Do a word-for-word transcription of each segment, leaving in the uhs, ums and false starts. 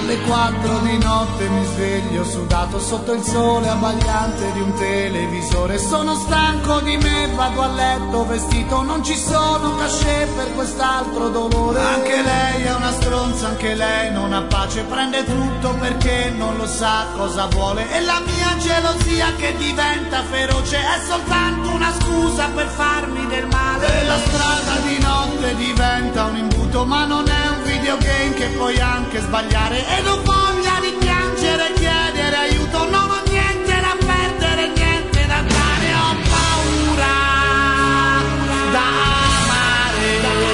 Alle quattro di notte mi sveglio sudato sotto il sole abbagliante di un televisore. Sono stanco di me, vado a letto vestito, non ci sono cachet per quest'altro dolore. Anche lei è una stronza, anche lei non ha pace, prende tutto perché non lo sa cosa vuole. E la mia gelosia che diventa feroce è soltanto una scusa per farmi del male. E la strada di notte diventa un imbuto, ma non è un videogame che puoi anche sbagliare. Ed ho voglia di piangere, chiedere aiuto, non ho niente da perdere, niente da dare. Ho paura da amare,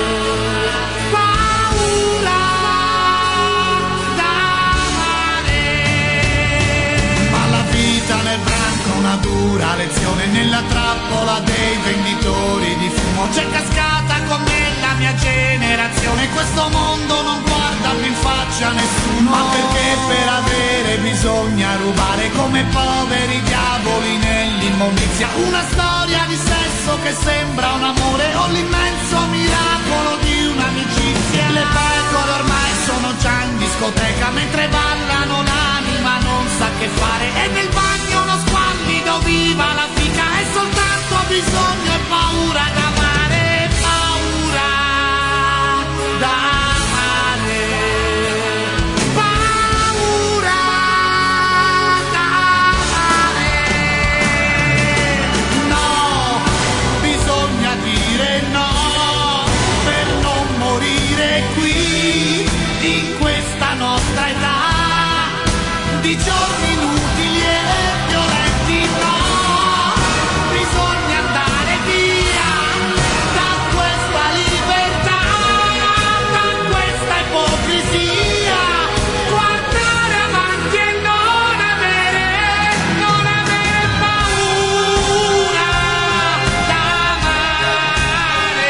paura da amare. Ma la vita nel branco è una dura lezione, nella trappola dei venditori di fumo. C'è cascata con me la mia generazione, questo mondo non guarda più in faccia a nessuno. Ma perché per avere bisogna rubare come poveri diavoli nell'immondizia? Una storia di sesso che sembra un amore o l'immenso miracolo di un'amicizia. Le pecore ormai sono già in discoteca, mentre ballano l'anima non sa che fare. E nel bagno uno squallido viva la fica, è soltanto bisogno e paura d'amare, paura d'amare, paura d'amare. No, bisogna dire no per non morire qui in questa nostra età di giorni inutili e violenti. No, bisogna andare via da questa libertà, da questa ipocrisia, guardare avanti e non avere, non avere paura d'amare.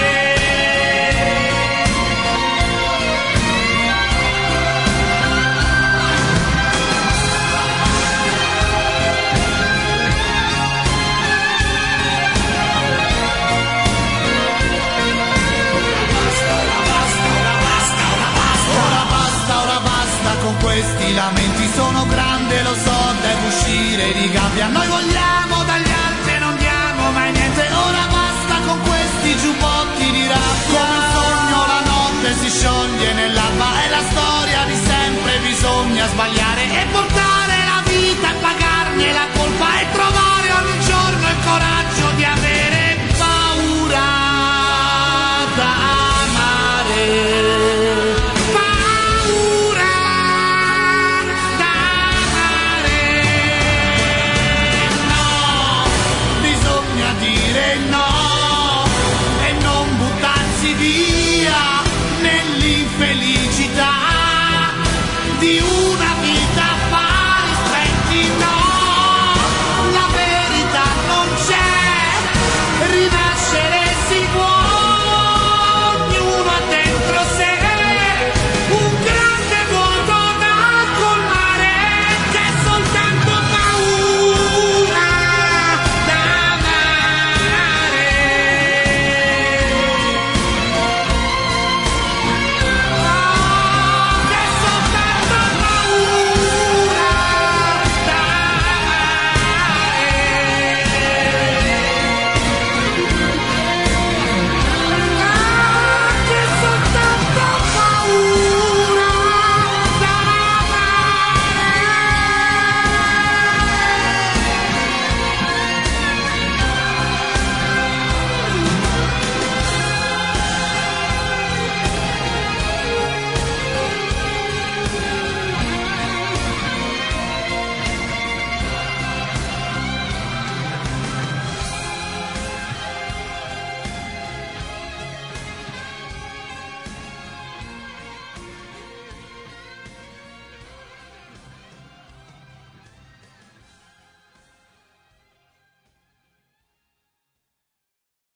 Ora basta, ora basta con questi lamenti, sono grande lo so, devo uscire di gabbia, noi vogliamo